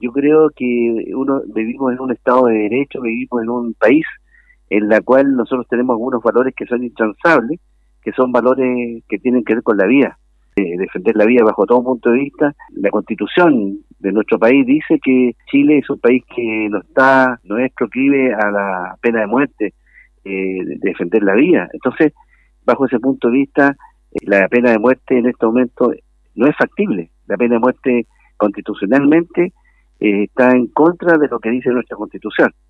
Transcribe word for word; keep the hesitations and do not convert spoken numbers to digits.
Yo creo que uno vivimos en un Estado de Derecho, vivimos en un país en la cual nosotros tenemos algunos valores que son intransables, que son valores que tienen que ver con la vida, eh, defender la vida bajo todo punto de vista. La Constitución de nuestro país dice que Chile es un país que no está, no es proclive a la pena de muerte, eh, de defender la vida. Entonces, bajo ese punto de vista, eh, la pena de muerte en este momento no es factible. La pena de muerte constitucionalmente eh, está en contra de lo que dice nuestra Constitución.